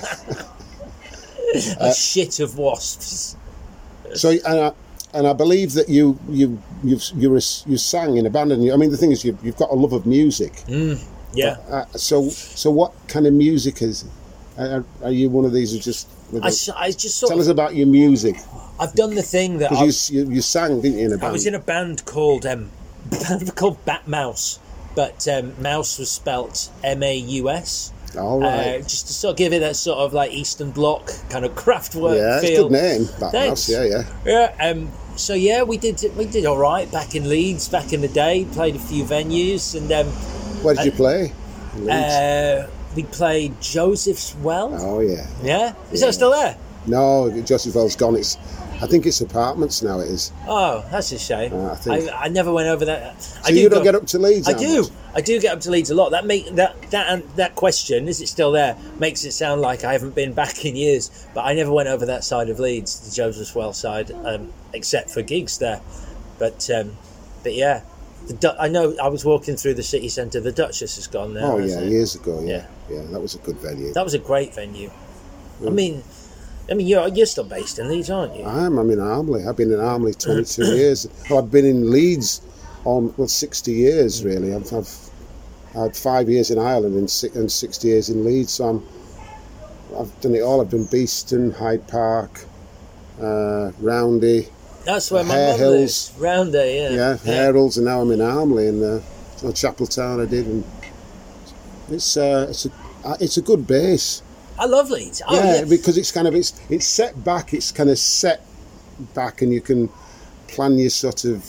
B: a uh, shit of wasps.
A: So, and I, and I believe that you you you you you sang in a band, and you, I mean the thing is you've you've got a love of music.
B: Mm, yeah.
A: But, uh, so so what kind of music is? Are, are you one of these who just?
B: I, I just sort
A: tell
B: of,
A: us about your music.
B: I've done the thing that
A: because you, you you sang, didn't you? In a band.
B: I was in a band called um, called Bat Mouse. but um, Mouse was spelt M A U S.
A: All right.
B: Uh, just to sort of give it that sort of like Eastern Bloc kind of Kraftwerk
A: yeah,
B: feel.
A: Yeah, it's a good name. That Mouse, yeah, yeah.
B: Yeah. Um, so yeah, we did we did all right back in Leeds back in the day. Played a few venues and. Um,
A: Where did
B: uh,
A: you play? In Leeds?
B: Uh, we played Joseph's Well.
A: Oh yeah.
B: Yeah. Is
A: yeah.
B: that still there?
A: No, Joseph's Well's gone. It's. I think it's apartments now. It is.
B: Oh, that's a shame.
A: Uh, I, think.
B: I, I never went over that.
A: So
B: I do
A: you don't
B: go,
A: get up to Leeds?
B: I
A: how
B: do.
A: much?
B: I do get up to Leeds a lot. That make that that that question, is it still there, makes it sound like I haven't been back in years. But I never went over that side of Leeds, the Joseph's Well side, um, except for gigs there. But um, but yeah, the Du- I know I was walking through the city centre. The Duchess has gone there.
A: Oh yeah,
B: hasn't it?
A: years ago. Yeah.
B: Yeah.
A: yeah, that was a good venue.
B: That was a great venue.
A: Mm.
B: I mean. I mean, you're you're still based in Leeds, aren't you?
A: I am. I'm in Armley. I've been in Armley twenty-two years. Oh, I've been in Leeds on well sixty years really. I've, I've I had five years in Ireland and six, and sixty years in Leeds. So I'm I've done it all. I've done Beeston, Hyde Park, uh, Roundy.
B: That's where my
A: Hare
B: mum
A: Hills.
B: lives. Round there, yeah.
A: Yeah, Harold's, and now I'm in Armley and uh, so Chapeltown. I did, and it's uh, it's a it's a good base.
B: I love Leeds. Oh,
A: yeah,
B: yeah,
A: because it's kind of it's it's set back. It's kind of set back, and you can plan your sort of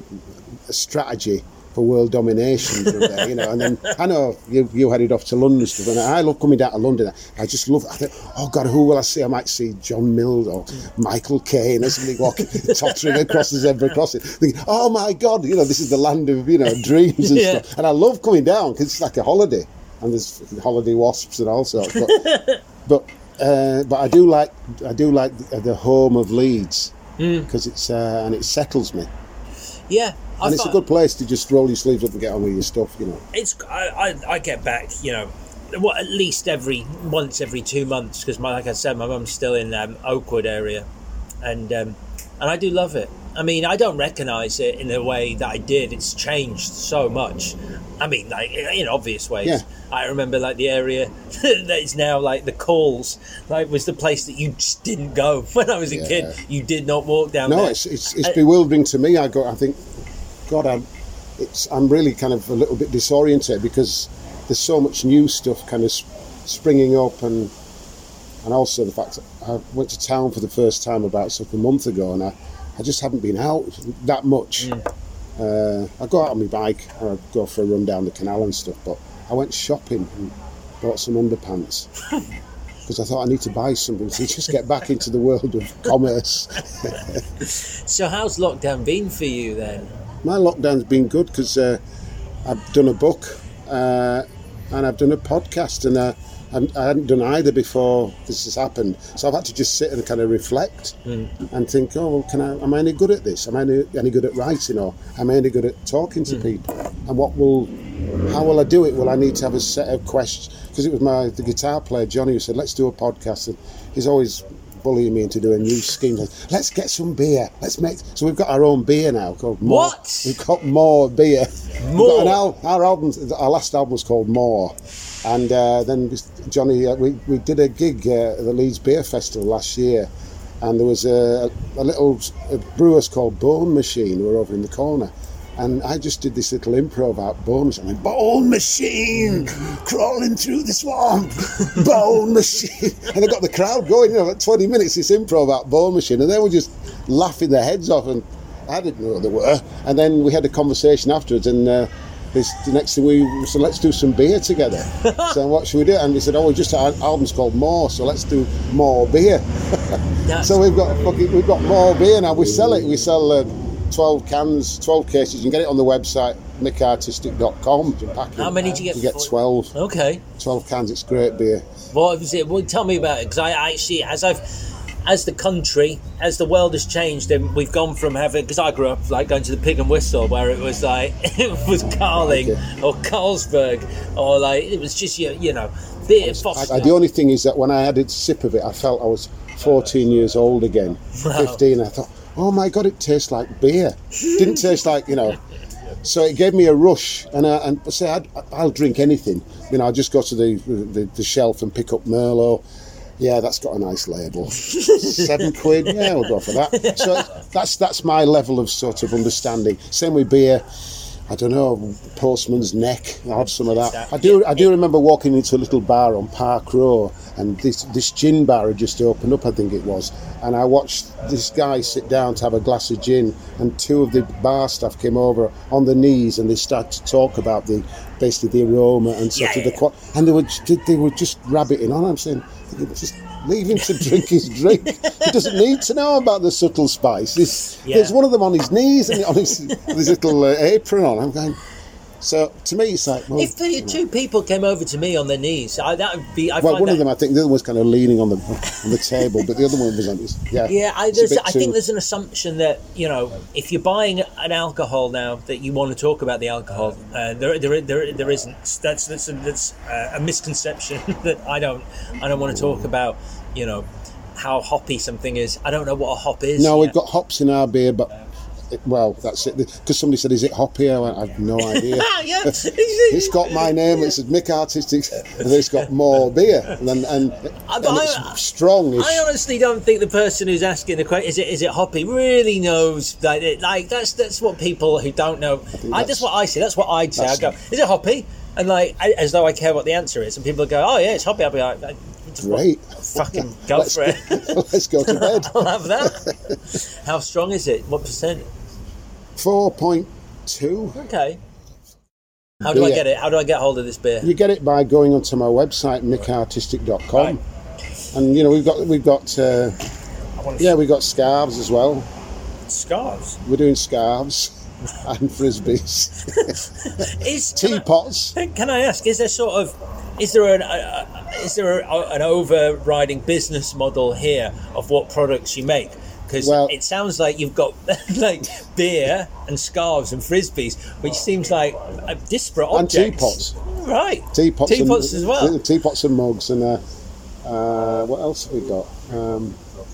A: strategy for world domination from there, you know. And then I know you you headed off to London and stuff, and I love coming down to London. I just love. I think, oh God, who will I see? I might see John Mills or Michael Caine or something walking, tottering across the zebra crossing. Thinking, oh my God, you know, this is the land of you know dreams and
B: Yeah.
A: stuff. And I love coming down because it's like a holiday. And there's holiday wasps and all sorts. But but, uh, but I do like I do like the, the home of Leeds because mm. it's uh, and it settles me.
B: Yeah,
A: and I it's a good place to just roll your sleeves up and get on with your stuff, you know.
B: It's I, I, I get back, you know, what at least every once every two months because my like I said, my mum's still in um, Oakwood area, and um, and I do love it. I mean, I don't recognise it in a way that I did. It's changed so much. I mean, like in obvious ways.
A: Yeah.
B: I remember like the area that is now like the Calls, like was the place that you just didn't go when I was a
A: yeah.
B: kid. You did not walk down
A: no,
B: there.
A: No, it's it's, it's bewildering to me. I go, I think, God, I'm, it's I'm really kind of a little bit disoriented because there's so much new stuff kind of springing up, and and also the fact that I went to town for the first time about sort of a month ago, and I. I just haven't been out that much. Mm. Uh, I go out on my bike and I go for a run down the canal and stuff, but I went shopping and bought some underpants because I thought I need to buy something to just get back into the world of commerce.
B: So how's lockdown been for you then?
A: My lockdown's been good because uh, I've done a book uh, and I've done a podcast, and uh, I hadn't done either before this has happened, so I've had to just sit and kind of reflect mm. and think, oh, well, can I? Am I any good at this? Am I any, any good at writing, or am I any good at talking to mm. people? And what will, how will I do it? Will I need to have a set of questions? Because it was my the guitar player Johnny who said, let's do a podcast, and he's always bullying me into doing a new scheme. Let's get some beer. Let's make. So we've got our own beer now called More.
B: What?
A: We've got More beer.
B: More.
A: An al- our album, our last album was called More. And uh, then Johnny, uh, we, we did a gig uh, at the Leeds Beer Festival last year, and there was a, a little a brewers called Bone Machine who were over in the corner, and I just did this little improv about Bone Machine. I went, Bone Machine, crawling through the swamp, Bone Machine. And I got the crowd going, you know, like twenty minutes, this improv about Bone Machine, and they were just laughing their heads off, and I didn't know what they were. And then we had a conversation afterwards, and uh, This, the next thing we said, let's do some beer together. So what should we do? And we said, oh, we just our album's called More, so let's do more beer. So we've got fucking, we've got more beer now. We sell it. We sell uh, twelve cans, twelve cases. You can get it on the website mick artistic dot com.
B: How many do you get?
A: You get twelve.
B: Okay.
A: twelve cans. It's great beer.
B: What was it? Well, tell me about it, because I actually, as I've. As the country, as the world has changed, and we've gone from having, because I grew up like going to the Pig and Whistle, where it was like it was Carling like or Carlsberg, or like it was just you, you know, beer. Foster.
A: I, I, the only thing is that when I had a sip of it, I felt I was fourteen years old again, wow. fifteen. I thought, oh my God, it tastes like beer. Didn't taste like you know. So it gave me a rush, and I, and say I'd, I'll drink anything. You know, I'll just go to the, the the shelf and pick up Merlot. Yeah, that's got a nice label. Seven quid. Yeah, we'll go for that. So that's that's my level of sort of understanding. Same with beer. I don't know, Postman's Neck. I had some of that.
B: Exactly.
A: I do.
B: Yeah.
A: I do remember walking into a little bar on Park Row, and this this gin bar had just opened up, I think it was, and I watched this guy sit down to have a glass of gin, and two of the bar staff came over on their knees, and they started to talk about the basically the aroma and sort
B: Yeah,
A: of the
B: yeah.
A: qual- and they were they were just rabbiting on. I'm saying, just leave him to drink his drink. He doesn't need to know about the subtle spice. There's,
B: Yeah.
A: there's one of them on his knees and on his, his little uh, apron on. I'm going. So to me, it's like, well,
B: If the two people came over to me on their knees, I, that would be. I
A: well,
B: find
A: one
B: that,
A: of them, I think the other one was kind of leaning on the on the table, but the other one was on his. Yeah,
B: Yeah, I,
A: it's a
B: there's,
A: bit
B: I
A: too-
B: think there's an assumption that, you know, if you're buying an alcohol now, that you want to talk about the alcohol. Uh, there, there, there, there isn't. That's that's a, that's a misconception that I don't. I don't want to talk about. You know, how hoppy something is. I don't know what a hop is.
A: No, we've
B: yet.
A: got hops in our beer, but it, well, that's it. Because somebody said, "Is it hoppy?" I went, I have no idea.
B: yeah.
A: It's got my name. It says Mick Artistic, and it's got more beer, and and, and
B: Uh, but
A: it's
B: I-
A: strong.
B: I honestly don't think the person who's asking the question, is it is it hoppy, really knows that it, like that's that's what people who don't know. I, that's,
A: that's-
B: what I say. That's what I'd say. I
A: that's-
B: go, is it hoppy? And like I, as though I care what the answer is, and people go, oh yeah, it's hoppy. I'll be like,
A: Great.
B: fucking go
A: Let's
B: for it.
A: Let's go to bed.
B: I'll have that. How strong is it? What percent?
A: Four point two.
B: Okay. How do I
A: Beer.
B: get it? How do I get hold of this beer?
A: You get it by going onto my website, mick artistic dot com,
B: Right.
A: and you know we've got we've got uh, yeah we've got scarves as well.
B: Scarves.
A: We're doing scarves and frisbees,
B: Is can I-
A: teapots.
B: Can I ask? Is there sort of, is there an uh, is there a, an overriding business model here of what products you make? Because
A: Well-
B: it sounds like you've got like beer and scarves and frisbees, which seems like uh, disparate
A: And
B: objects.
A: teapots.
B: Right.
A: Teapots,
B: Teapots
A: and,
B: as well.
A: Teapots and mugs, and uh, uh, what else have we got? Um,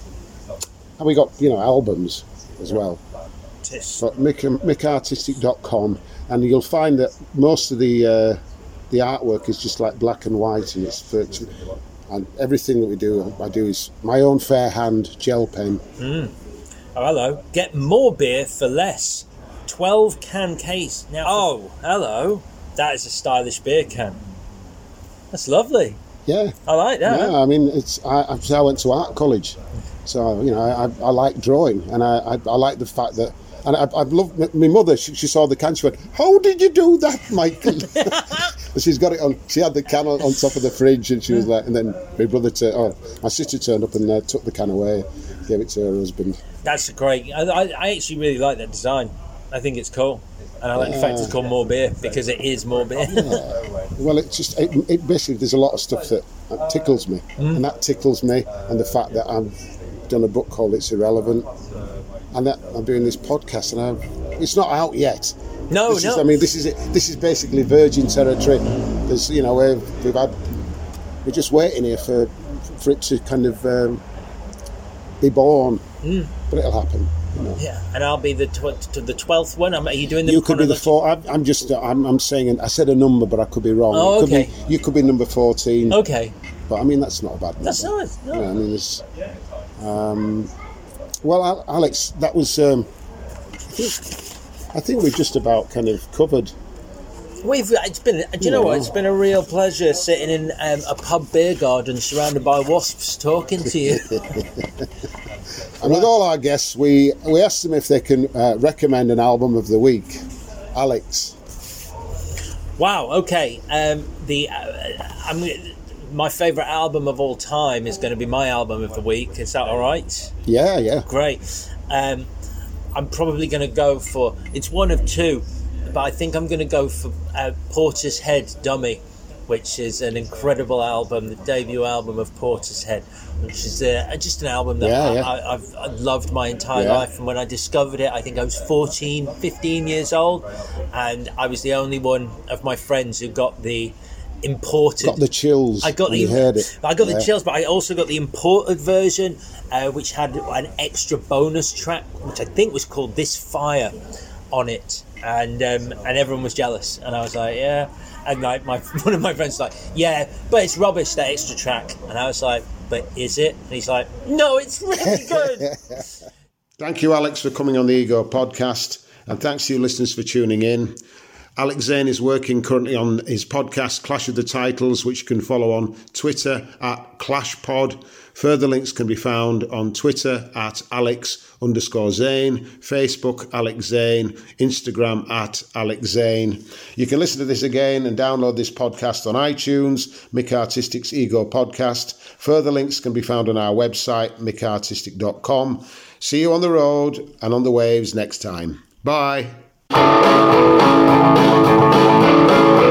A: and we got you know albums as well.
B: Tis.
A: But mick, mick artistic dot com, and you'll find that most of the uh, the artwork is just like black and white, and it's virtually, and everything that we do, I do is my own fair hand gel pen.
B: Oh, hello. Get more beer for less. twelve can case. Now. Oh, hello. That is a stylish beer can. That's lovely.
A: Yeah,
B: I like that.
A: yeah. I mean, it's I, I I went to art college, so you know I, I like drawing, and I, I, I like the fact that. And I, I love my mother. She, she saw the can. She went, "How did you do that, Michael?" And she's got it on. She had the can on, on top of the fridge, and she was like. And then my brother, turned, oh, my sister turned up and uh, took the can away, gave it to her husband.
B: That's great. I, I, I actually really like that design. I think it's cool. And I like the fact it's called More Beer, because it is more beer.
A: Well, it just it, it basically there's a lot of stuff that, that tickles me,
B: Mm.
A: and that tickles me, and the fact that I've done a book called It's Irrelevant, and that I'm doing this podcast, and I've, it's not out yet.
B: No,
A: This
B: no.
A: is, I mean, this is it. This is basically virgin territory. There's, you know, we've, we've had, we're just waiting here for, for it to kind of um, be born,
B: Mm.
A: but it'll happen. You know.
B: Yeah, and I'll be the tw- to the twelfth one. Are you doing the?
A: You could be the
B: chronological-
A: four. I'm, I'm just. I'm, I'm saying. I said a number, but I could be wrong.
B: Oh,
A: It could
B: okay.
A: Be, you could be number fourteen.
B: Okay,
A: But I mean, that's not a bad number.
B: that's nice. No.
A: Yeah, I mean, it's. Um, well, Al- Alex, that was. Um, I think, I think we've just about kind of covered.
B: We've. It's been. Do you know what? It's been a real pleasure sitting in um, a pub beer garden, surrounded by wasps, talking to you.
A: And with all our guests, we we asked them if they can uh, recommend an album of the week. Alex,
B: Wow. Okay. Um, the. Uh, I'm. My favourite album of all time is going to be my album of the week. Is that all right?
A: yeah, yeah,
B: Great. Um, I'm probably going to go for. It's one of two, but I think I'm going to go for uh, Porter's Head Dummy, which is an incredible album, the debut album of Porter's Head, which is uh, just an album that
A: Yeah,
B: I,
A: yeah.
B: I, I've, I've loved my entire
A: Yeah.
B: life. And when I discovered it, I think I was fourteen, fifteen years old, and I was the only one of my friends who got the imported.
A: got the chills.
B: I got
A: when
B: the
A: you heard it.
B: I got the
A: Yeah.
B: chills, but I also got the imported version, uh, which had an extra bonus track, which I think was called "This Fire" on it, and um, and everyone was jealous, and I was like, yeah, and like my one of my friends was like, yeah, but it's rubbish, that extra track, and I was like, but is it? And he's like, no, it's really good.
A: Thank you, Alex, for coming on the Ego podcast. And thanks to you listeners for tuning in. Alex Zane is working currently on his podcast, Clash of the Titles, which you can follow on Twitter at ClashPod. Further links can be found on Twitter at Alex underscore Zane, Facebook Alex Zane, Instagram at Alex Zane. You can listen to this again and download this podcast on iTunes, Mick Artistic's Ego Podcast. Further links can be found on our website, mick artistic dot com. See you on the road and on the waves next time. Bye. Thank you.